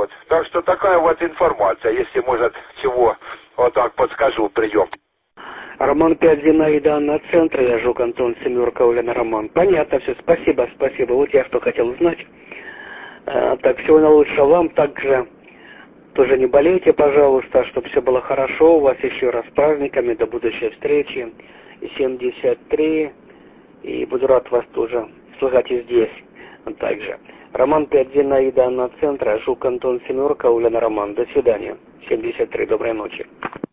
Вот. Так что такая вот информация, если, может, чего, вот так подскажу, прием. Роман 5, Зинаида, Анна, центр, я Жук, Антон, семерка, Ульяна, Роман. Понятно все, спасибо, спасибо. Вот я что хотел узнать. Так, всего наилучшего вам. Также тоже не болейте, пожалуйста, чтобы все было хорошо. У вас еще раз с праздниками, до будущей встречи. 73. И буду рад вас тоже слышать и здесь. Также. Роман 5, Зинаида, Анна, центр, Жук, Антон, семерка, Ульяна, Роман. До свидания. 73. Доброй ночи.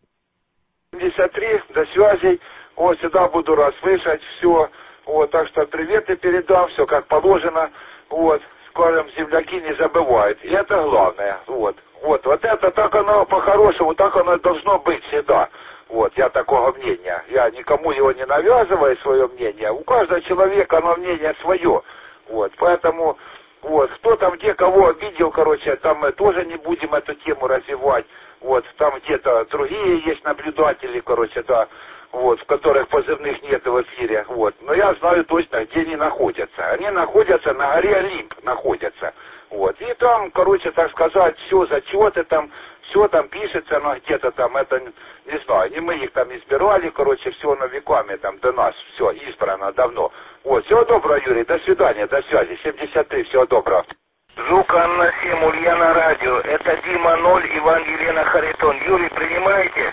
73, до связи. Вот, сюда буду рад слышать все. Вот, так что приветы передам, все как положено. Вот, скажем, земляки не забывают. И это главное. Вот, вот это так оно по-хорошему, так оно должно быть всегда. Вот, я такого мнения. Я никому его не навязываю, свое мнение. У каждого человека оно мнение свое. Вот, поэтому, вот, кто там где кого обидел, короче, там мы тоже не будем эту тему развивать. Вот, там где-то другие есть наблюдатели, короче, да, вот, в которых позывных нет в эфире, вот. Но я знаю точно, где они находятся. Они находятся на горе Олимп, находятся. Вот. И там, короче, так сказать, все зачеты там, все там пишется, но где-то там, это, не знаю, не мы их там избирали, короче, все на веками там до нас, все избрано давно. Вот, всего доброго, Юрий, до свидания, до связи, 73, всего доброго. Жук, Анна 7, Ульяна радио. Это Дима 0, Иван, Елена Харитон. Юрий, принимаете?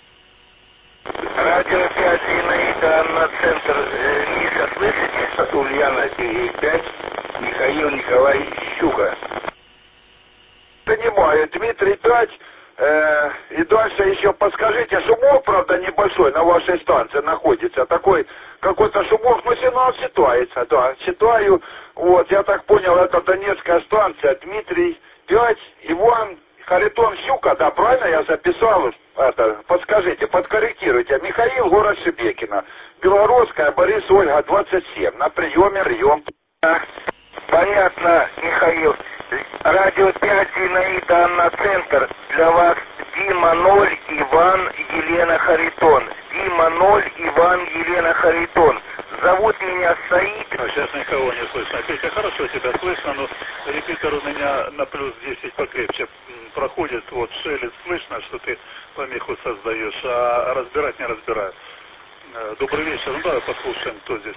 Радио 5, Зинаида, Анна, центр. Миша, слышите? Ульяна, Сергей 5, Михаил, Николай, Щука. Понимаю, Дмитрий 5, и дальше еще подскажите, шумок, правда, небольшой на вашей станции находится, такой какой-то шумок, но сигнал читается, да, читаю, вот, я так понял, это Донецкая станция, Дмитрий 5, Иван, Харитон, Щука, да, правильно я записал, это, подскажите, подкорректируйте, Михаил, город Шебекино, Белорусская, Борис, Ольга, 27, на прием. Понятно, Михаил. Радио 5, Зинаида, Анна, центр. Для вас Дима 0, Иван, Елена Харитон. Дима 0, Иван, Елена Харитон. Зовут меня Саид. Сейчас никого не слышно. Петя, хорошо тебя слышно, но репетитор у меня на плюс 10 покрепче проходит. Вот шелест слышно, что ты помеху создаешь, а разбирать не разбираю. Добрый вечер. Ну давай послушаем, кто здесь.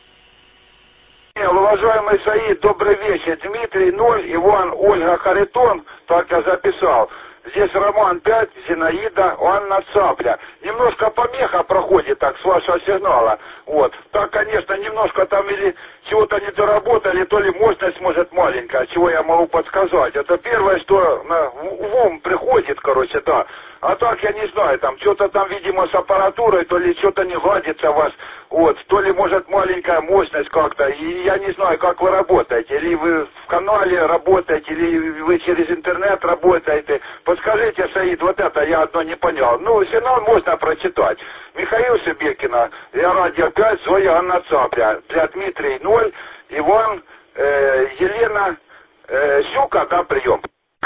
Уважаемый Саид, добрый вечер. Дмитрий 0, Иван, Ольга, Харитон, так я записал. Здесь Роман 5, Зинаида, Анна, Цапля. Немножко помеха проходит так с вашего сигнала. Вот. Так, конечно, немножко там или чего-то не доработали, то ли мощность, может, маленькая, чего я могу подсказать. Это первое, что в ум приходит, короче, да. А так, я не знаю, там, что-то там, видимо, с аппаратурой, то ли что-то не гладится у вас, вот, то ли, может, маленькая мощность как-то, и я не знаю, как вы работаете, или вы в канале работаете, или вы через интернет работаете. Подскажите, Саид, вот это я одно не понял. Ну, сигнал можно прочитать. Михаил Шебекина, я радио 5, Зоя, Анна, Цапля, для Дмитрий 0, Иван, Елена, Щука, да, прием.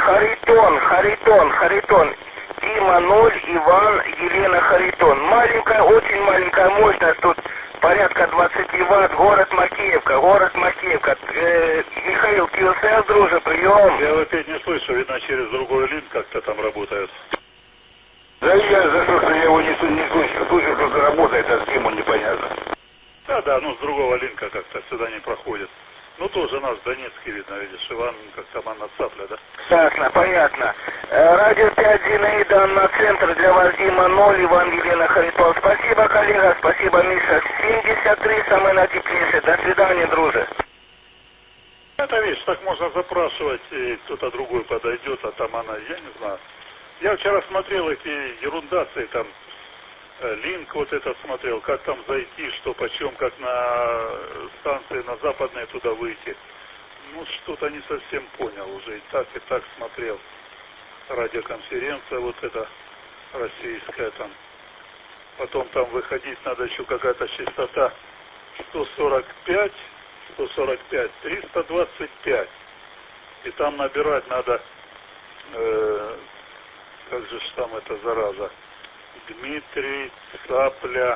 Харитон. Дима 0, Иван, Елена Харитон. Маленькая, очень маленькая мощность, тут порядка 20 ватт, город Макеевка. Михаил, КСС, друже, прием. Я опять не слышу, видно, через другой линк как-то там работает. Да я за то, что я его не слышу, как работает, а с кем он непонятно. Да, ну с другого линка как-то сюда не проходит. Ну тоже наш Донецкий видно, видишь, Иван, как там Анна Цапля, да? Ясно, понятно. Радио 5, Зинаида, Анна, центр, для вас Дима 0, Иван, Елена Харитон. Спасибо, коллега, спасибо, Миша. 73, самый натеплейший. До свидания, друже. Это, видишь, так можно запрашивать, и кто-то другой подойдет, а там она, я не знаю. Я вчера смотрел эти ерундации, там, линк вот этот смотрел, как там зайти, что почем, как на станции, на западной туда выйти. Ну, что-то не совсем понял уже, и так смотрел. Радиоконференция вот эта российская там. Потом там выходить надо еще какая-то частота 145, 325. И там набирать надо, как же ж там эта зараза, Дмитрий, Цапля,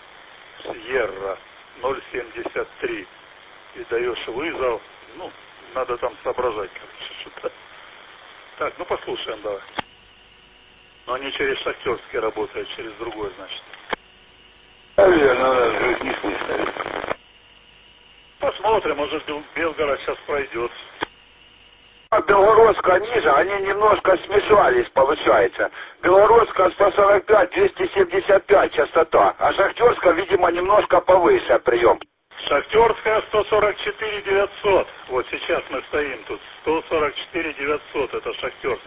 Сьерра, 073. И даешь вызов, ну, надо там соображать, короче, что-то. Так, ну послушаем, давай. Но они через Шахтерский работают, через другой, значит. Наверное, не слышно. Посмотрим, может Белгород сейчас пройдет. А Белгородска ниже, они немножко смешались, получается. Белгородска 145, 275 частота, а Шахтерска, видимо, немножко повыше прием. Шахтерская 144 900. Вот сейчас мы стоим тут. 144 900, это Шахтерск.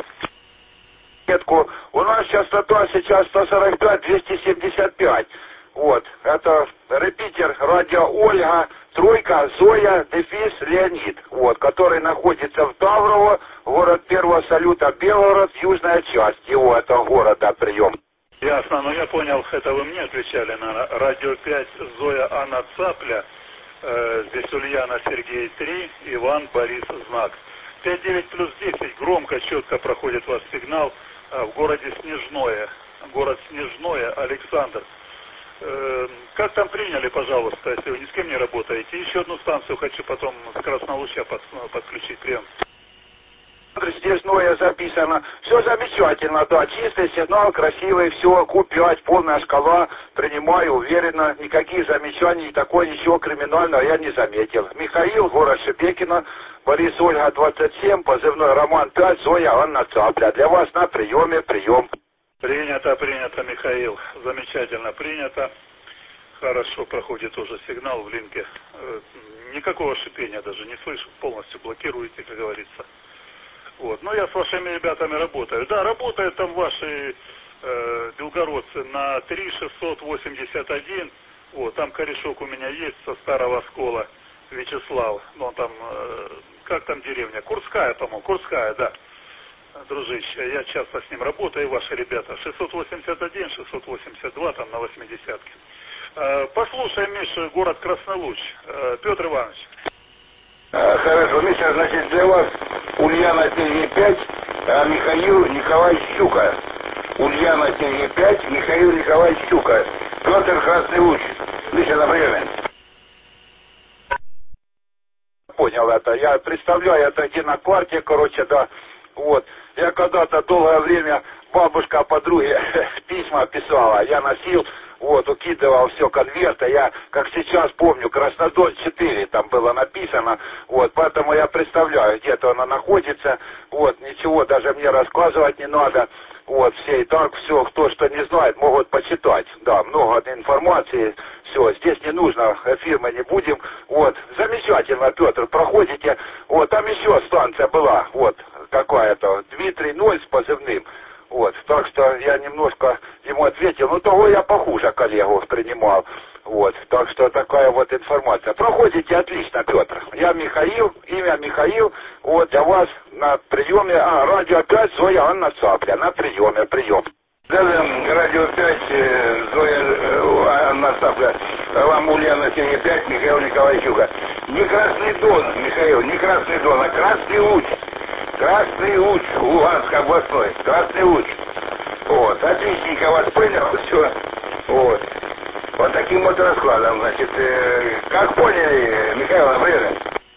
У нас частота сейчас 145, 275. Вот, это репитер радио Ольга, тройка, Зоя, дефис, Леонид. Вот, который находится в Таврово, город Первого Салюта, Белгород, южная часть его этого города, прием. Ясно, но я понял, это вы мне отвечали на радио 5, Зоя, Анна Цапля, здесь Ульяна, Сергей 3, Иван, Борис, Знак. 59+10, громко, четко проходит ваш сигнал в городе Снежное. Город Снежное, Александр. Как там приняли, пожалуйста, если вы ни с кем не работаете? Еще одну станцию хочу потом с Краснолучья подключить, прием. Снежное записано. Все замечательно, да, чистый сигнал, красивый, все, Q5, полная шкала, принимаю уверенно, никаких замечаний, такое ничего криминального я не заметил. Михаил, город Шебекино, Борис, Ольга, 27, позывной Роман 5, Зоя, Анна Цапля. Для вас на приеме, прием. Принято, Михаил. Замечательно принято. Хорошо проходит уже сигнал в линке. Никакого шипения даже не слышу. Полностью блокируете, как говорится. Вот. Но я с вашими ребятами работаю. Да, работают там ваши белгородцы на 3681. Вот, там корешок у меня есть со старого Оскола. Вячеслав. Ну, он там, как там деревня? Курская, по-моему. Курская, да. Дружище, я часто с ним работаю, ваши ребята. 681, 682, там на 80-ке. Послушай, Миша, город Краснолуч. Петр Иванович. Хорошо, Миша, значит, для вас Ульяна Сергей 5, а Михаил Николай Щука. Ульяна Сергей 5, Михаил Николай Щука. Петр Красный Луч. Миша, на приеме. Понял это. Я представляю, это где на кварте, короче, да. Вот. Я когда-то долгое время бабушка подруге письма писала. Я носил, вот, укидывал все конверты. Я, как сейчас помню, Краснодон 4 там было написано. Вот, поэтому я представляю, где-то она находится. Вот, ничего даже мне рассказывать не надо. Вот, все и так, все, кто что не знает, могут почитать. Да, много информации. Все, здесь не нужно, эфир мы не будем. Вот, замечательно, Петр, проходите. Вот, там еще станция была, вот, какая-то, Дмитрий 0 с позывным. Вот, так что я немножко ему ответил, ну того я похуже коллегу принимал. Вот, так что такая вот информация. Проходите отлично, Петр. Я Михаил, имя Михаил, вот для вас на приеме, радио 5, Зоя, Анна Цапля, на приеме, прием. Да, радио 5, Зоя, Анна Цапля, вам Ульяна Сергей 5, Михаил Николай Щука. Не Красный Дон, Михаил, не Красный Дон, а Красный Луч. Красный Луч, Луганск областной, Красный Луч. Вот, отличненько вас понял, все. Вот. Вот таким вот раскладом, значит, как поняли, Михаил, например?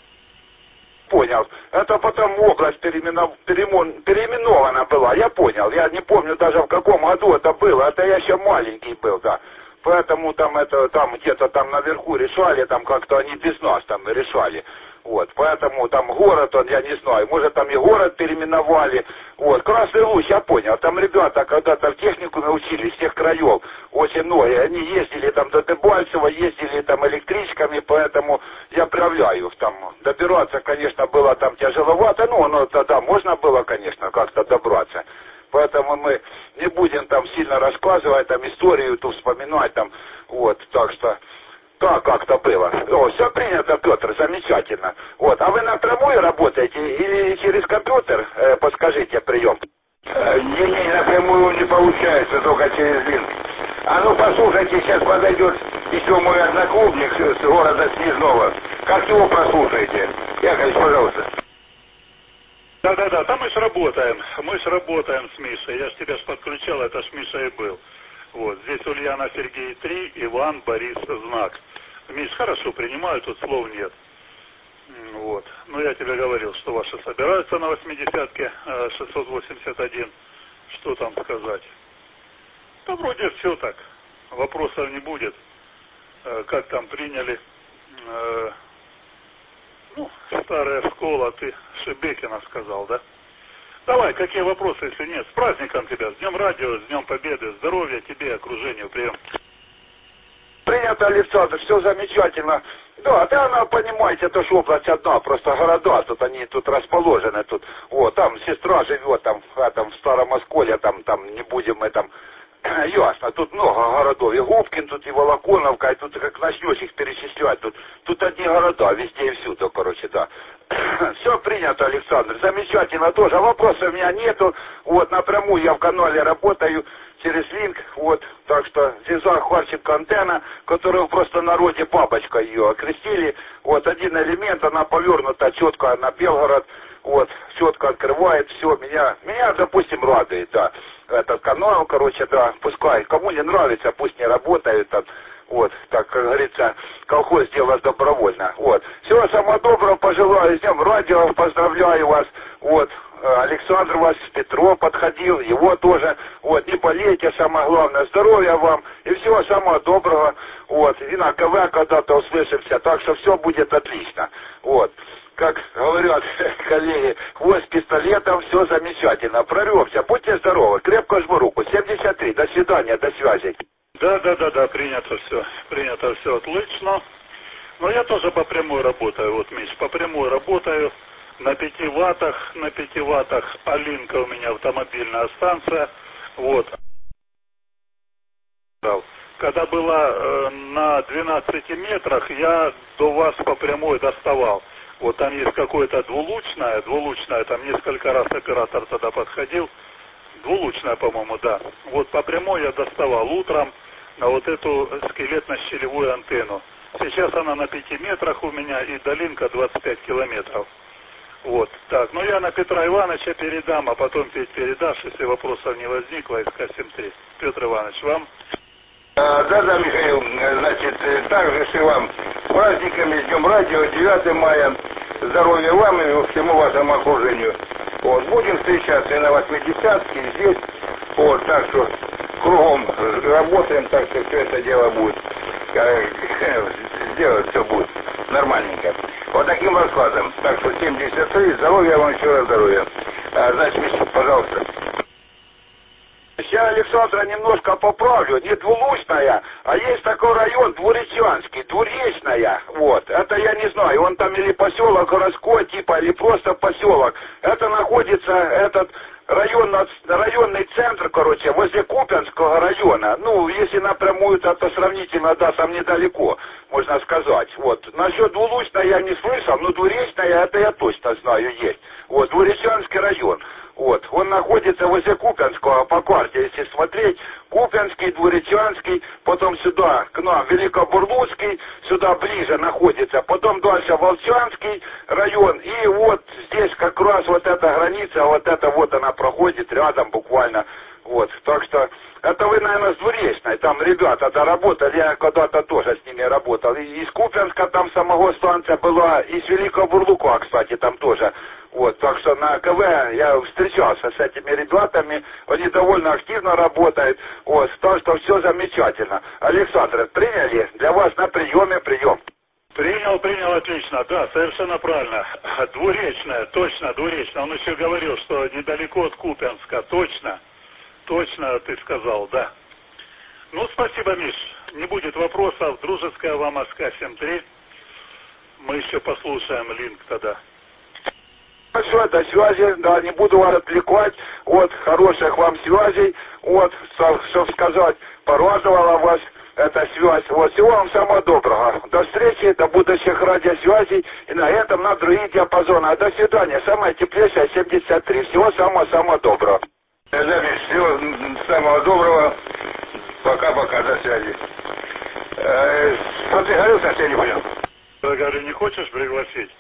Понял. Это потом область переименована была, я понял. Я не помню даже в каком году это было, это я еще маленький был, да. Поэтому там это, там где-то там наверху решали, там как-то они без нас там решали. Вот, поэтому там город, он, я не знаю, может там и город переименовали. Вот, Красный Луч, я понял, там ребята когда-то в техникуме учились, всех краев, очень многие, они ездили там до Дебальцева, ездили там электричками, поэтому я отправляю их там. Добираться, конечно, было там тяжеловато, но тогда можно было, конечно, как-то добраться. Поэтому мы не будем там сильно рассказывать, там историю ту вспоминать, там, вот, так что... Так как-то было. О, все принято, Петр, замечательно. Вот, а вы напрямую работаете или через компьютер? Подскажите, прием. Не, напрямую не получается, только через линк. А ну послушайте, сейчас подойдет еще мой одноклубник с города Снежного. Как его прослушаете? Яковлевич, пожалуйста. Да, там мы ж работаем с Мишей. Я ж тебя подключал, это ж Миша и был. Вот, здесь Ульяна Сергей 3, Иван, Борис, Знак. Миш, хорошо принимаю, тут слов нет. Вот. Ну, я тебе говорил, что ваши собираются на 80-ке 681. Что там сказать? Да вроде все так. Вопросов не будет. Как там приняли? Ну, старая школа, ты Шебекина сказал, да? Давай, какие вопросы, если нет? С праздником тебя, с Днем Радио, с Днем Победы, здоровья тебе, окружению, прием. Принято, Александр, все замечательно. Да, да, понимаете, это же область одна, просто города, тут они тут расположены, тут, вот, там сестра живет, там в Старом Осколе, там не будем мы там, ясно, тут много городов, и Губкин тут, и Волоконовка, и тут как начнешь их перечислять, тут одни города, везде и всюду, короче, да. Все принято, Александр, замечательно тоже, вопросов у меня нету, вот, напрямую я в канале работаю, через линк, вот, так что Зиза Харченко антенна, которую просто в народе бабочка ее окрестили, вот, один элемент, она повернута четко на Белгород, вот, четко открывает, все, меня, допустим, радует, да, этот канал, короче, да, пускай, кому не нравится, пусть не работает, там, вот, так, как говорится, колхоз дело добровольно, вот. Всего самого доброго пожелаю, с Днем Радио, поздравляю вас, вот, Александр вас, Петро подходил, его тоже, вот, не болейте, самое главное, здоровья вам, и всего самого доброго, вот, и на КВ когда-то услышимся, так что все будет отлично, вот. Как говорят коллеги, хвост пистолетом, все замечательно, прорвемся, будьте здоровы, крепко жму руку, 73, до свидания, до связи. Да, принято все отлично. Но я тоже по прямой работаю, вот, Миш, по прямой работаю, на 5 ваттах, Алинка у меня автомобильная станция, вот. Когда была на 12 метрах, я до вас по прямой доставал. Вот там есть какое-то двулучное, там несколько раз оператор тогда подходил, двулучная, по-моему, да. Вот по прямой я доставал утром на вот эту скелетно-щелевую антенну. Сейчас она на 5 метрах у меня и долинка 25 километров. Вот, так, ну я на Петра Ивановича передам, а потом Петь передашь, если вопросов не возникло, СК-73. Петр Иванович, вам? Да, Михаил, значит, также и вам с праздниками, с Днем Радио, 9 мая, здоровья вам и всему вашему окружению. Вот, будем встречаться и на 80-ке, и здесь, вот, так что кругом работаем, так что все это дело будет, сделать все будет нормальненько. Вот таким раскладом. Так что 73, здоровья вам, еще раз здоровья. Значит, Миша, пожалуйста. Я Александра немножко поправлю, не двулучная, а есть такой район Двуречанский, Двуречная, вот, это я не знаю, он там или поселок городской типа, или просто поселок, это находится, этот районный центр, короче, возле Купянского района, ну, если напрямую, то сравнительно, да, там недалеко, можно сказать, вот, насчет двулучной я не слышал, но Двуречная, это я точно знаю, есть, вот, Двуречанский район. Вот, он находится возле Купянского, по карте, если смотреть, Купянский, Двуречанский, потом сюда, к нам, Великобурлуцкий, сюда ближе находится, потом дальше Волчанский район, и вот здесь как раз вот эта граница, вот эта вот она проходит рядом буквально, вот, так что, это вы, наверное, с Двуречной, там ребята доработали, я когда-то тоже с ними работал, и из Купянска там самого станция была, и с Великобурлука, кстати, там тоже. Вот, так что на КВ я встречался с этими ребятами, они довольно активно работают, вот, так что все замечательно. Александр, приняли? Для вас на приеме прием. Принял, отлично, да, совершенно правильно. Двуречная, точно, Двуречная. Он еще говорил, что недалеко от Купянска, точно ты сказал, да. Ну, спасибо, Миш, не будет вопросов, дружеская вам АСК-73. Мы еще послушаем линк тогда. Все, до связи, да, не буду вас отвлекать, вот, хороших вам связей, вот, чтобы сказать, порадовала вас эта связь, вот, всего вам самого доброго, до встречи, до будущих радиосвязей, и на этом на другие диапазоны, до свидания, самая теплейшая 73, всего самого-самого доброго. Запись, всего самого доброго, пока-пока, до связи. Что ты говорил, совсем не понял? Я говорю, не хочешь пригласить?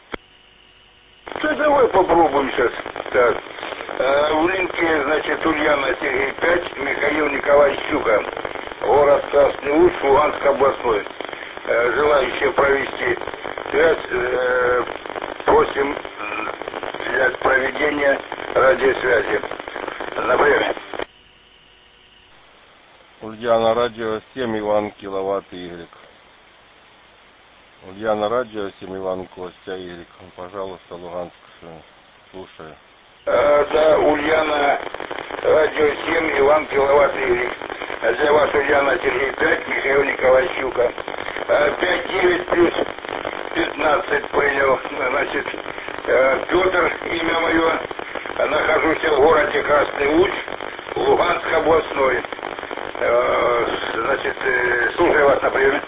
Да давай попробуем сейчас. Так. В линке, значит, Ульяна Сергей 5, Михаил Николаевич Щука. Город Красный Луч, Луганск областной. Желающие провести связь просим для проведения радиосвязи. На время. Ульяна радио 7 Иван киловатт Y. Ульяна радио 7 Иван Костя Y. Пожалуйста, Луганск, слушаю. Да, Ульяна радио 7 Иван киловатт Y. Для вас Ульяна Сергей 5, Михаил Николайчука. 5-9 плюс 15 принял, значит, Петр, имя мое. Нахожусь в городе Красный Луч, Луганск областной. Значит, слушаю вас на приеме.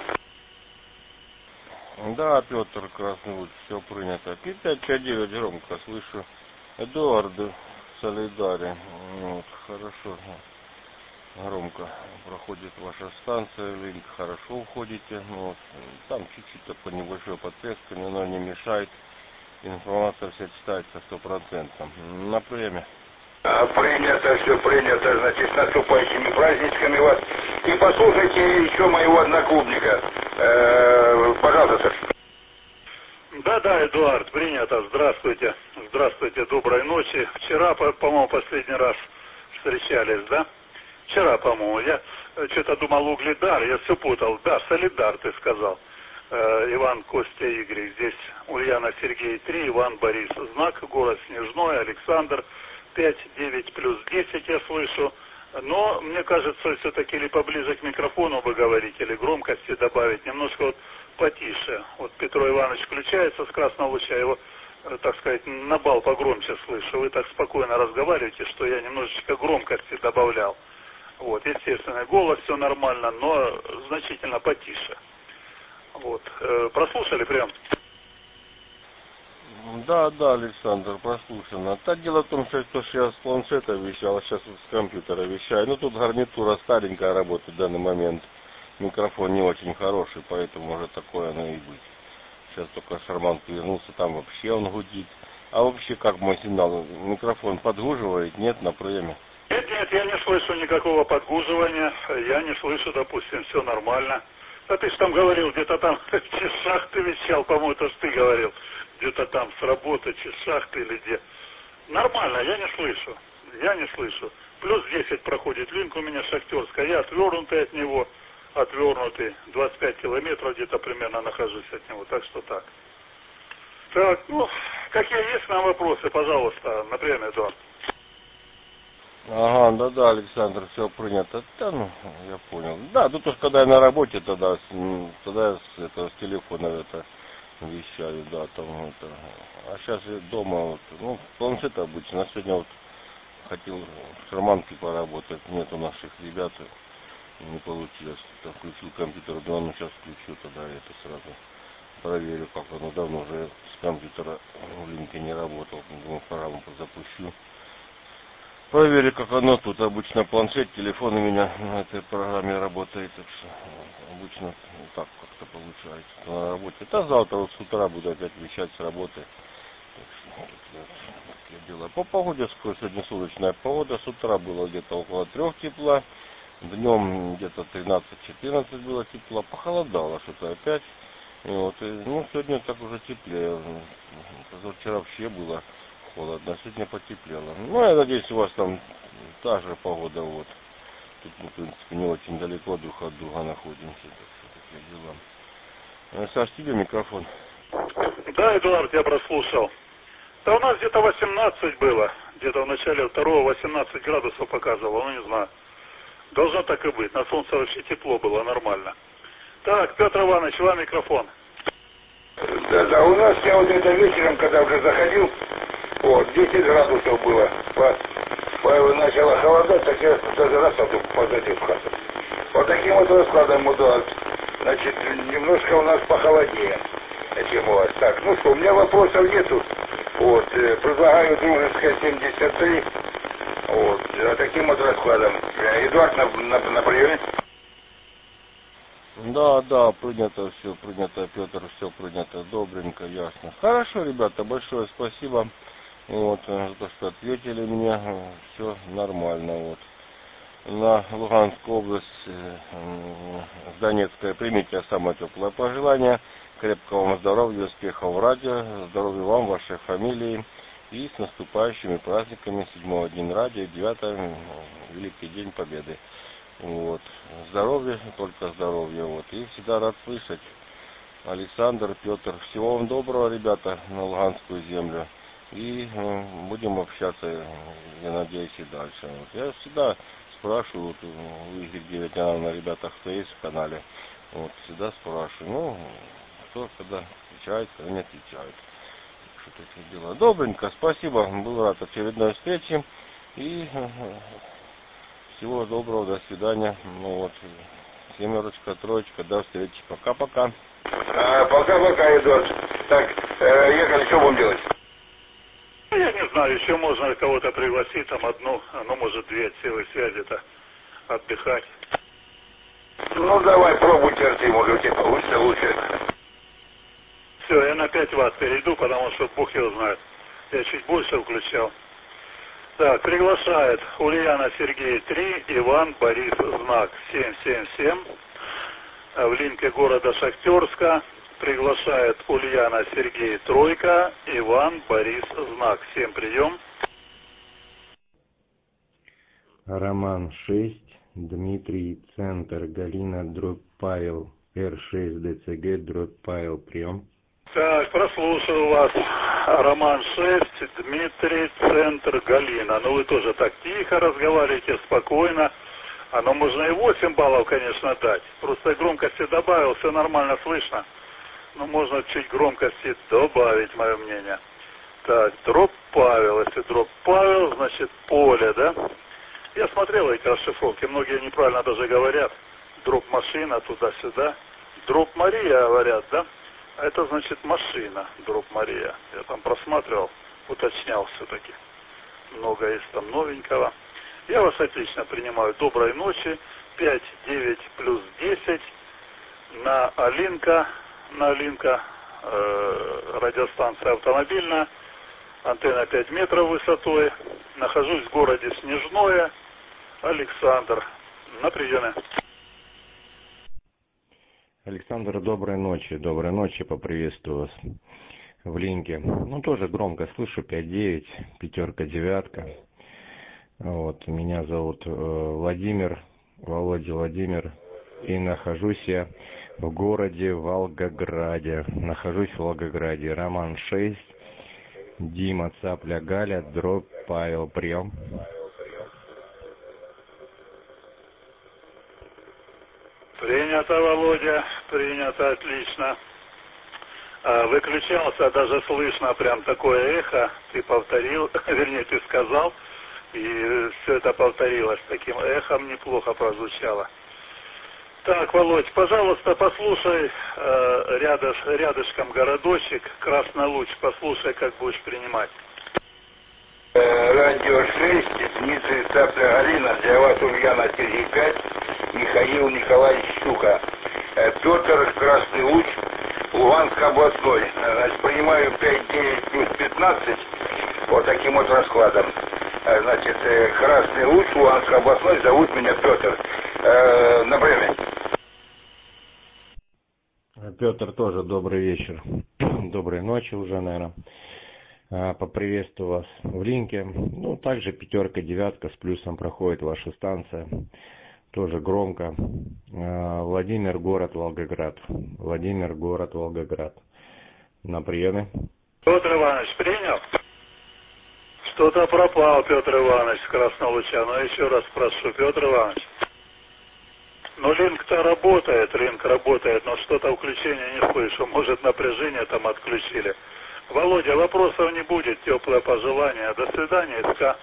Да, Петр, Красный Луч, все принято. 559 громко слышу. Эдуард, Солидаре. Вот, хорошо. Громко проходит ваша станция, линк, хорошо уходите. Вот. Там чуть-чуть такой небольшой потрескивание, но не мешает. Информация вся читается 100%. На приеме. Принято, все принято, значит, с наступающими праздничками вас. И послушайте еще моего одноклубника. Пожалуйста. Да, Эдуард, принято. Здравствуйте. Здравствуйте, доброй ночи. Вчера, по-моему, последний раз встречались, да? Вчера, по-моему, я что-то думал Угледар, я все путал. Да, Солидар, ты сказал. Иван Костя Игорь. Здесь Ульяна Сергей 3, Иван Борис. Знак, город Снежной, Александр. 5-9 плюс 10 я слышу. Но мне кажется, все-таки или поближе к микрофону вы говорите, или громкости добавить. Немножко вот потише. Вот Петро Иванович включается с Красного Луча, его, так сказать, на бал погромче слышу. Вы так спокойно разговариваете, что я немножечко громкости добавлял. Вот, естественно, голос все нормально, но значительно потише. Вот. Прослушали прям? Да, Александр, прослушано. Так дело в том, что я с планшета вещал, а сейчас с компьютера вещаю. Ну, тут гарнитура старенькая работает в данный момент. Микрофон не очень хороший, поэтому может такое оно и быть. Сейчас только Шарман повернулся, там вообще он гудит. А вообще, как мой сигнал? Микрофон подгуживает? Нет, на приеме? Нет, я не слышу никакого подгуживания. Я не слышу, допустим, все нормально. А ты же там говорил, где-то там в часах ты вещал, по-моему, это ж ты говорил. Где-то там с работы, часах ты или где. Нормально, я не слышу. Плюс 10 проходит линк у меня шахтерская, я отвернутый от него, 25 километров где-то примерно нахожусь от него, так что так. Так, ну, какие есть нам вопросы, пожалуйста, на время, Эдуард. Ага, да, Александр, все принято. Да, ну, я понял. Да, тут уж когда я на работе, тогда я с телефона это вещаю, да, там это. А сейчас я дома, вот, ну, планшет обычно. Сегодня вот хотел в шарманке поработать, нет у наших ребят, не получилось. Там включил компьютер, думаю, ну сейчас включу, тогда это сразу проверю, как оно. Давно уже с компьютера в линке не работал, думаю, программу запущу. Проверю, как оно тут. Обычно планшет, телефон у меня на этой программе работает. Так что обычно так как-то получается на работе. А завтра вот с утра буду опять вещать с работы. Так что такие дела. По погоде сегодня солнечная погода. С утра было где-то около 3 тепла. Днем где-то 13-14 было тепла. Похолодало что-то опять. И вот, ну, сегодня так уже теплее. Вчера вообще было холодно, сегодня потеплело. Ну, я надеюсь, у вас там та же погода, вот. Тут мы, в принципе, не очень далеко друг от друга находимся, так что такие дела. Саш, тебе микрофон. Да, Эдуард, я прослушал. Да у нас где-то 18 было, где-то в начале 2-го 18 градусов показывало, ну не знаю. Должно так и быть, на солнце вообще тепло было, нормально. Так, Петр Иванович, вам микрофон. Да, у нас я вот это вечером, когда уже заходил, вот, 10 градусов было. Начало холодать, так я даже раз позади в хату. Вот таким вот раскладом удалось. Значит, немножко у нас похолоднее, чем у вас. Так, ну что, у меня вопросов нету. Вот, предлагаю дружеское 73. Вот, а таким вот раскладом. Эдуард на приеме. Да, принято все, принято, Петр, все принято, добренько, ясно. Хорошо, ребята, большое спасибо. Вот, за то, что ответили мне, все нормально, вот. На Луганскую область, Донецкая, примите самое теплое пожелание. Крепкого вам здоровья, успехов в радио, здоровья вам, вашей фамилии. И с наступающими праздниками 7-го день радио, 9-го Великий день Победы. Вот. Здоровья, только здоровья. Вот. И всегда рад слышать. Александр, Петр, всего вам доброго, ребята, на Луганскую землю. И будем общаться, я надеюсь, и дальше. Вот. Я всегда спрашиваю, вот, у Игоря Девятина на ребятах, кто есть в канале. Вот, всегда спрашиваю. Ну, кто когда отвечает, когда не отвечает. Что такие дела. Добренько, спасибо. Был рад очередной встрече. И всего доброго, до свидания. Ну вот, 7, 3, до встречи. Пока-пока. Пока-пока, Эдуард. Так, ехали, что будем делать? Я не знаю, еще можно кого-то пригласить, там одну, ну может две от силы связи-то отдыхать. Ну давай, пробуй терпи, может у тебя получится лучше. Все, я на 5 Вт перейду, потому что Бог его знает. Я чуть больше включал. Так, приглашает Ульяна Сергей 3, Иван Борис знак 777. В линке города Шахтерска. Приглашает Ульяна Сергей 3, Иван Борис знак. 7 прием. Роман 6, Дмитрий Центр, Галина дробь Павел, Р6 ДЦГ дробь Павел, прием. Так, прослушаю вас. Роман 6, Дмитрий Центр, Галина. Ну вы тоже так тихо разговариваете, спокойно. Ну можно и 8 баллов, конечно, дать. Просто громкости добавил, все нормально слышно. Но можно чуть громкости добавить, мое мнение. Так, дробь Павел. Если дробь Павел, значит поле, да? Я смотрел эти расшифровки, многие неправильно даже говорят. Дробь машина, туда-сюда. Дробь Мария, говорят, да? А это значит машина, дробь Мария. Я там просматривал, уточнял все-таки. Много есть там новенького. Я вас отлично принимаю. Доброй ночи. 5, 9 плюс 10 на Алинка. Радиостанция автомобильная. Антенна 5 метров высотой. Нахожусь в городе Снежное. Александр. На приеме. Александр, доброй ночи, поприветствую вас в линке. Ну, тоже громко слышу, 5-9, 5-9. Вот, меня зовут Владимир, Владимир, и нахожусь я в городе Волгограде. Роман 6, Дима, Цапля, Галя, дробь Павел, прием. Принято, Володя, принято, отлично. Выключался, даже слышно прям такое эхо. Ты повторил, вернее, ты сказал, и все это повторилось. Таким эхом неплохо прозвучало. Так, Володь, пожалуйста, послушай рядышком городочек, Красный Луч, послушай, как будешь принимать. Радио 6, Дмитрий Цапля, Галина, для вас Ульяна Сергей 5, Михаил Николаевич Щука. Петр, Красный Луч, Луганск областной. Значит, принимаю 5-9 плюс 15, вот таким вот раскладом. Значит, Красный Луч, Луганск областной, зовут меня Петр. На время. Петр, тоже добрый вечер. Доброй ночи уже, наверное. Поприветствую вас в линке. Ну, также 5-9 с плюсом проходит ваша станция. Тоже громко. Владимир, город Волгоград. На приеме. Петр Иванович, принял? Что-то пропал, Петр Иванович, с Красного Луча. Но еще раз прошу, Петр Иванович. Ну, линк-то работает, но что-то включение не слышу. Может, напряжение там отключили. Володя, вопросов не будет, теплое пожелание. До свидания, СК.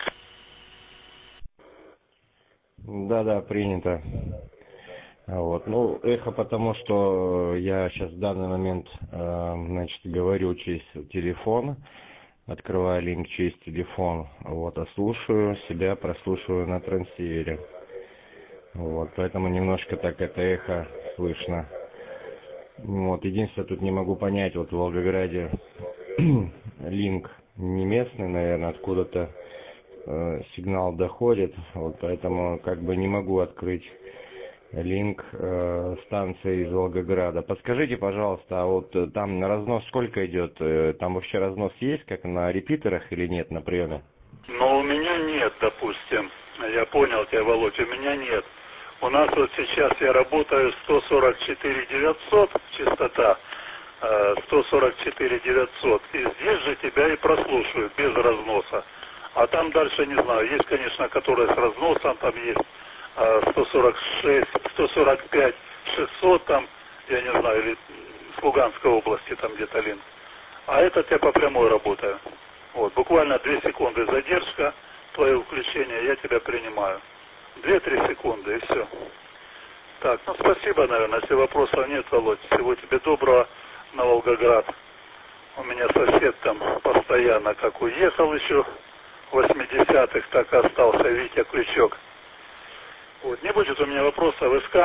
Да, принято. Вот. Ну, эхо потому, что я сейчас в данный момент, значит, говорю через телефон, открываю линк через телефон, вот, а слушаю себя, прослушиваю на трансивере. Вот, поэтому немножко так это эхо слышно. Вот, единственное, тут не могу понять, вот в Волгограде линк не местный, наверное, откуда-то сигнал доходит, вот, поэтому как бы не могу открыть линк станции из Волгограда. Подскажите, пожалуйста, а вот там на разнос сколько идет? Там вообще разнос есть, как на репитерах или нет на приеме? Но у меня нет, допустим. Я понял тебя, Володь, у меня нет. У нас вот сейчас я работаю 144 900 частота, 144 900. И здесь же тебя и прослушивают без разноса. А там дальше не знаю. Есть, конечно, которые с разносом, там есть 146, 145, 600 там, я не знаю, или с Луганской области там где-то линк. А этот я по прямой работаю. Вот, буквально 2 секунды задержка, твое включение, я тебя принимаю. 2-3 секунды и все. Так, ну спасибо, наверное, если вопросов нет, Володь. Всего тебе доброго на Волгоград. У меня сосед там постоянно как уехал еще в 80-х, так и остался Витя Крючок. Вот, не будет у меня вопросов, СК.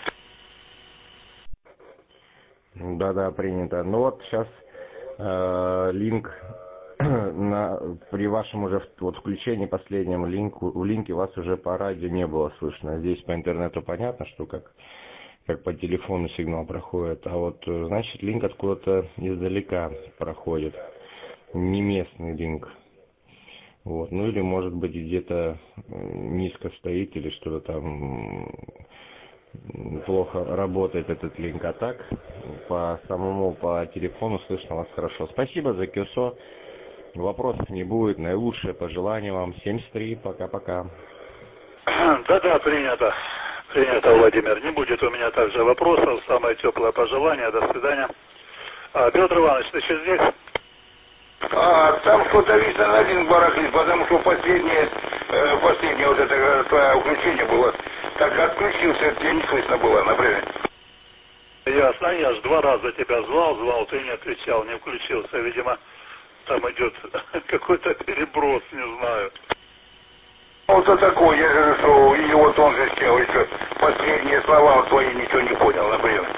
Да, принято. Ну вот сейчас линк при вашем уже вот включении последнем в линке вас уже по радио не было слышно. Здесь по интернету понятно, что как по телефону сигнал проходит, а вот значит линк откуда-то издалека проходит, не местный линк. Вот, ну или может быть где-то низко стоит или что-то там плохо работает этот линк, а так по телефону слышно вас хорошо. Спасибо за КСО. Вопросов не будет. Наилучшее пожелание вам. 73. Пока-пока. Да, принято. Принято, Владимир. Не будет у меня также вопросов. Самое теплое пожелание. До свидания. Петр Иванович, ты еще здесь? Там что-то видно на один барахлит, потому что последнее вот это твое включение было. Так отключился, тебе не слышно было, например. Ясно, я ж 2 раза тебя звал, ты не отвечал, не включился. Видимо, там идет какой-то переброс, не знаю. Вот это такое, я же что, и вот он же сделал еще последние слова твои, ничего не понял, например.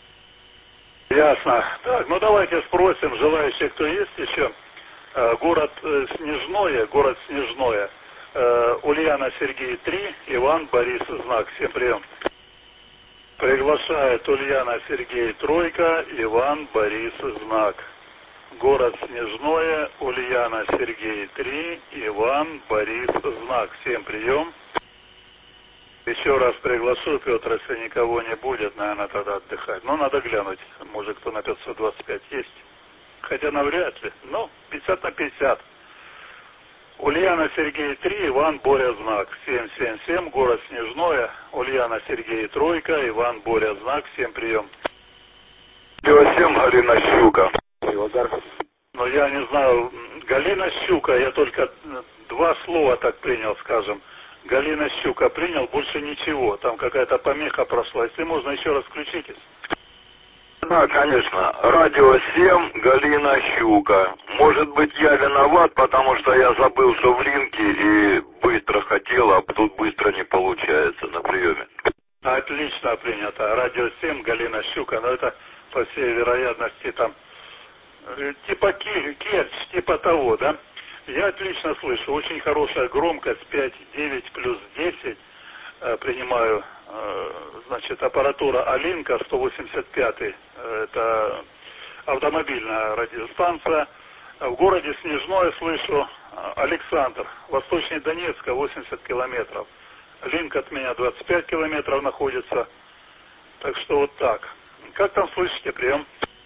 Ясно. Так, ну давайте спросим, желающие, кто есть еще. Город Снежное. Ульяна Сергей 3, Иван Борис Знак. Всем прием. Приглашает Ульяна Сергей 3, Иван Борис Знак. Город Снежное, Ульяна Сергей 3, Иван Борис Знак. Всем прием. Еще раз приглашу, Петр, если никого не будет, наверное, тогда отдыхать. Но надо глянуть, может кто на 525 есть. Хотя навряд ли, но 50 на 50. Ульяна Сергей 3, Иван Боря Знак. 777, город Снежное, Ульяна Сергей 3, Иван Боря Знак. Всем прием. 7, Галина Щука. Но я не знаю, Галина Щука, я только 2 слова так принял, скажем. Галина Щука принял, больше ничего. Там какая-то помеха прошла. Если можно, еще раз включитесь. Да, конечно. Радио 7, Галина Щука. Может быть, я виноват, потому что я забыл, что в линке и быстро хотел, а тут быстро не получается на приеме. Отлично принято. Радио 7, Галина Щука. Но это, по всей вероятности, там типа Керчь, типа того, да? Я отлично слышу. Очень хорошая громкость, 5,9 плюс 10. Принимаю, значит, аппаратура Алинка 185. Это автомобильная радиостанция. В городе Снежное слышу Александр, Восточный Донецка, 80 километров. Линк от меня 25 километров находится. Так что вот так. Как там слышите? Прием.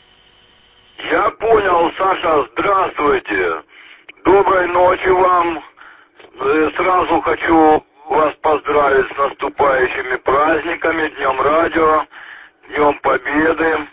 Я понял, Саша, здравствуйте. Доброй ночи вам. Сразу хочу вас поздравить с наступающими праздниками, Днем Радио, Днем Победы.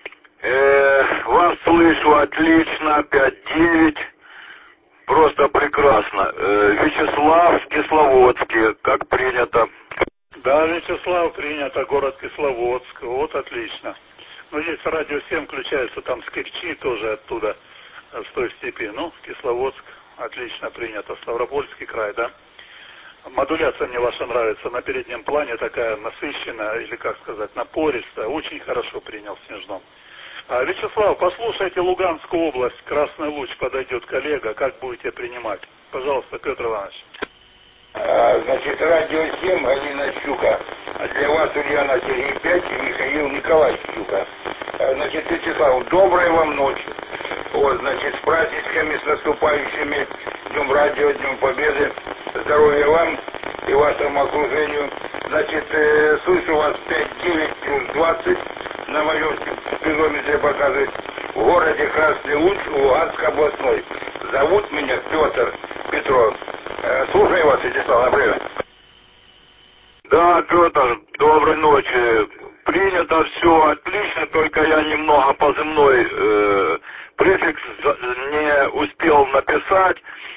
Вас слышу отлично, 5-9. Просто прекрасно. Вячеслав в Кисловодске, как принято. Да, Вячеслав, принято, город Кисловодск. Вот отлично. Но здесь радио 7 включается, там с Керчи тоже оттуда, с той степи. Ну, Кисловодск, отлично принято. Ставропольский край, да? Модуляция мне ваша нравится. На переднем плане такая насыщенная, или как сказать, напористая. Очень хорошо принял в Снежном. Вячеслав, послушайте Луганскую область. Красный луч подойдет коллега. Как будете принимать? Пожалуйста, Петр Иванович. Значит, радио 7, Галина Щука. Для вас Ульяна Сергей 5 и Михаил Николаевич Щука. Значит, Вячеслав, доброй вам ночи. Вот, значит, с праздничками, с наступающими Днем Радио, Днем Победы. Здоровья вам и вашему окружению. Значит, слышу вас 5-9 плюс 20 на моем спидометре показывает. В городе Красный Луч, Луганской областной. Зовут меня Петр Петров. Слушаю вас, Вячеслав, на время. Да, Петр, доброй ночи. Принято все отлично, только я немного позывной префикс не успел написать.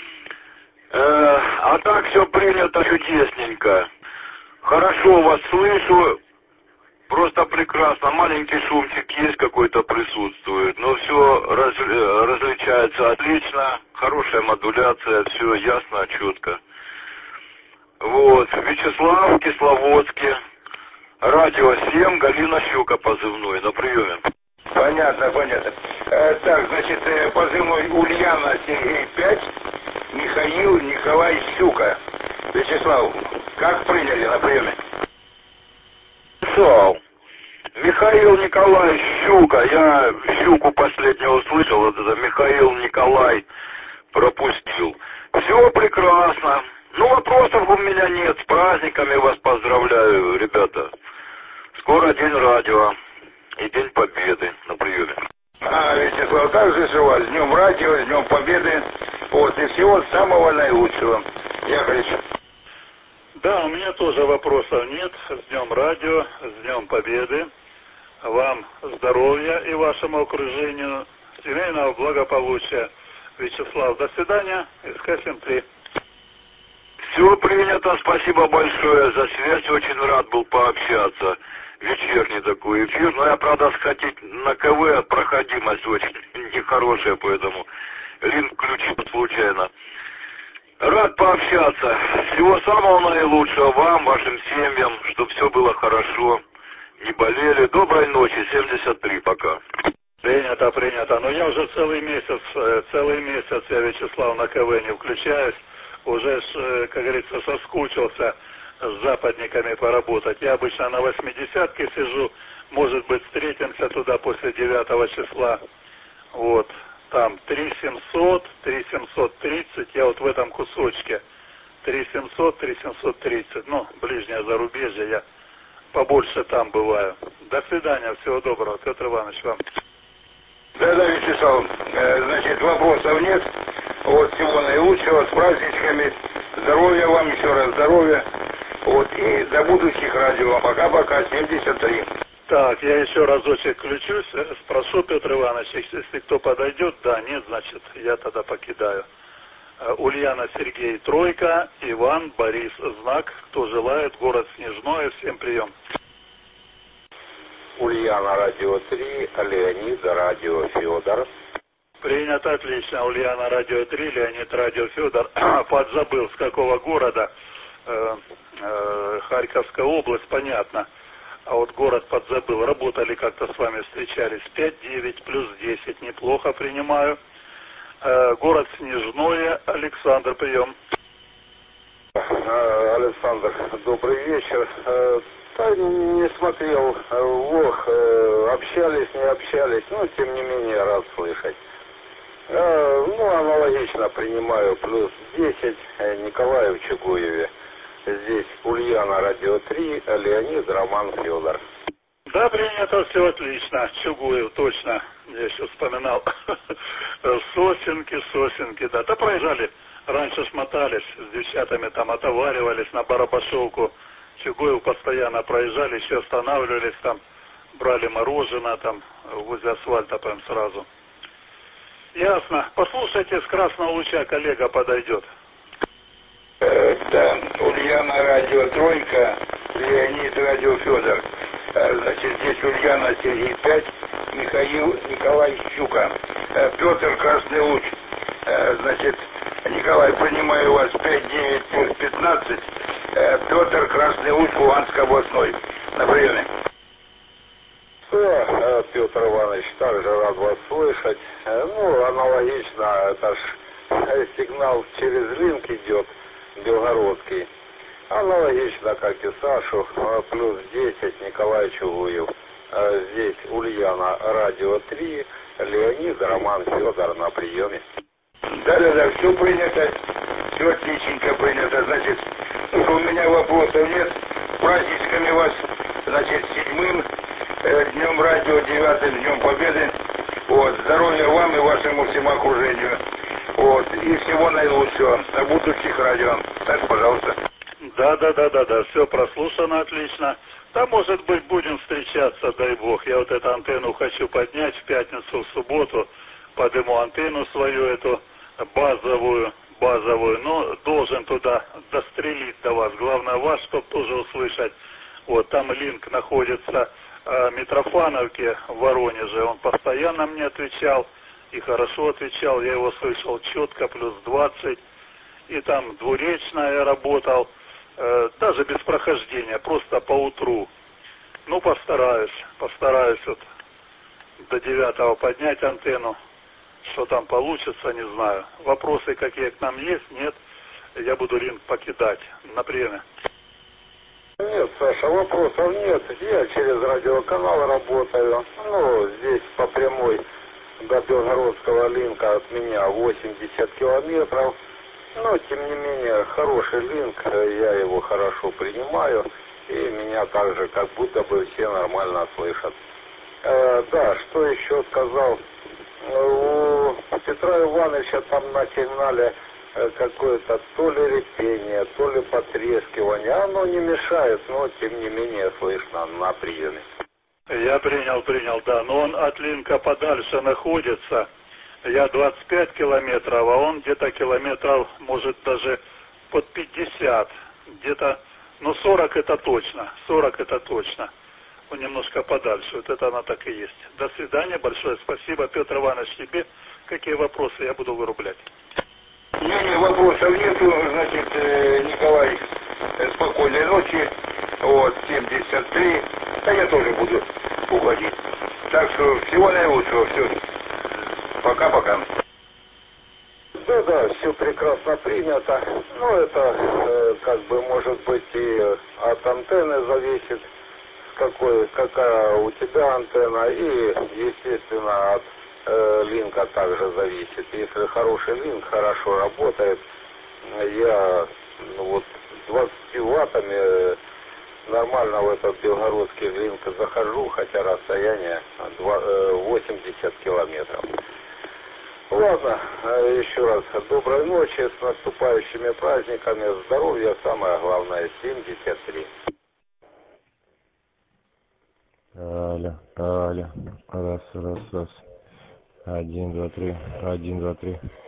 А так все принято чудесненько. Хорошо вас слышу, просто прекрасно. Маленький шумчик есть какой-то присутствует, но все различается отлично. Хорошая модуляция, все ясно, четко. Вот, Вячеслав в Кисловодске, радио 7, Галина Щука позывной, на приеме. Понятно, понятно. Так, значит, позывной Ульяна Сергей 5, Михаил Николай Щука. Вячеслав, как приняли на приеме? Михаил Николай Щука, я Щуку последнего услышал, вот это Михаил Николай пропустил. Все прекрасно. Ну, вопросов у меня нет. С праздниками вас поздравляю, ребята. Скоро День радио и День Победы на приеме. Вячеслав, также же вас с Днем радио, с Днем Победы. Вот, и всего самого наилучшего. Яковлевич. Да, у меня тоже вопросов нет. С Днем радио, с Днем Победы. Вам здоровья и вашему окружению, семейного благополучия. Вячеслав, до свидания. СК-73. Все принято, спасибо большое за связь, очень рад был пообщаться. Вечерний такой эфир, но я, правда, сходить на КВ, проходимость очень нехорошая, поэтому линк включил случайно. Рад пообщаться. Всего самого наилучшего вам, вашим семьям, чтобы все было хорошо, не болели. Доброй ночи, 73 пока. Принято, принято. Но я уже целый месяц я, Вячеслав, на КВ не включаюсь. Уже, как говорится, соскучился с западниками поработать. Я обычно на 80-ке сижу, может быть, встретимся туда после 9 числа. Вот, там 3700, 3730, я вот в этом кусочке. 3700, 3730, ну, ближнее зарубежье, я побольше там бываю. До свидания, всего доброго, Петр Иванович, вам. Да, Вячеслав, значит, вопросов нет. Вот, всего наилучшего, с праздничками. Здоровья вам, еще раз здоровья. Вот, и до будущих радио. Пока-пока, 73. Так, я еще разочек включусь. Спрошу, Петр Иванович, если кто подойдет, да, нет, значит, я тогда покидаю. Ульяна Сергей, тройка, Иван, Борис, знак. Кто желает, город Снежное, всем прием. Ульяна, радио 3, Леонид, радио Федор. Принято, отлично. Ульяна, радио 3, Леонид, радио Федор. Подзабыл, с какого города. Харьковская область, понятно. А вот город подзабыл. Работали как-то с вами, встречались. 5-9 плюс 10, неплохо принимаю. Город Снежное, Александр, прием. Александр, добрый вечер. Не смотрел ВОХ, общались, не общались, но тем не менее рад слышать. Аналогично принимаю плюс 10 Николаю в Чугуеве. Здесь Ульяна, радио 3, Леонид, Роман, Федор. Да, принято, все отлично. Чугуев, точно. Я еще вспоминал. Сосенки, да. Да проезжали. Раньше смотались с девчатами, там отоваривались на Барабашовку. Чугуев постоянно проезжали, еще останавливались там, брали мороженое там возле асфальта прям сразу. Ясно. Послушайте, с Красного Луча коллега подойдет. Да, Ульяна, радио Тройка, Леонид, радио Федор. Значит, здесь Ульяна, Сергей 5, Михаил Николай Щука. Петр, Красный Луч. Значит, Николай, принимаю вас 5-9 плюс 15. Петр, Красный Луч, Луганской областной. На приеме. Петр Иванович, также рад вас слышать. Аналогично, это ж сигнал через линк идет, белгородский. Аналогично, как и Сашу, плюс 10 Николай Чугуев. Здесь Ульяна, радио 3, Леонид, Роман, Федор на приеме. Да, все принято, все отличненько принято. Значит, у меня вопросов нет. Праздничками вас, значит, 7-м днем радио, 9-м днем Победы. Вот, здоровья вам и вашему всему окружению. Вот, и всего наилучшего на будущих радио. Так, пожалуйста. Да, все прослушано отлично. Да, может быть, будем встречаться, дай бог. Я вот эту антенну хочу поднять в пятницу, в субботу. Подниму антенну свою, эту базовую, но должен туда дострелить до вас. Главное вас, чтобы тоже услышать. Вот, там линк находится в Митрофановке в Воронеже. Он постоянно мне отвечал и хорошо отвечал. Я его слышал четко, плюс 20. И там двуречно я работал. Даже без прохождения, просто по утру. Ну, постараюсь вот до 9-го поднять антенну. Что там получится, не знаю. Вопросы какие к нам есть, нет. Я буду линк покидать. На приеме. Нет, Саша, вопросов нет. Я через радиоканал работаю. Ну, здесь по прямой до Белгородского линка от меня 80 километров. Но, тем не менее, хороший линк, я его хорошо принимаю, и меня также как будто бы все нормально слышат. Да, что еще сказал? У Петра Ивановича там на сигнале какое-то то ли репение, то ли потрескивание. Оно не мешает, но, тем не менее, слышно на приеме. Я принял, да, но он от линка подальше находится. Я 25 километров, а он где-то километров, может, даже под 50. Где-то, ну, 40 это точно. Он немножко подальше. Вот это она так и есть. До свидания, большое спасибо. Петр Иванович, тебе какие вопросы я буду вырублять? Не, вопросов нету. Значит, Николай, спокойной ночи. Вот, 73. Да я тоже буду уходить. Так что всего наилучшего. Все. Пока-пока. Да, все прекрасно принято. Ну, это как бы может быть и от антенны зависит, какая у тебя антенна, и, естественно, от линка также зависит. Если хороший линк, хорошо работает, я вот 20 ваттами нормально в этот белгородский линк захожу, хотя расстояние 80 километров. Ладно, еще раз доброй ночи, с наступающими праздниками, здоровья, самое главное, 73. Алло. Раз. 1, 2, 3.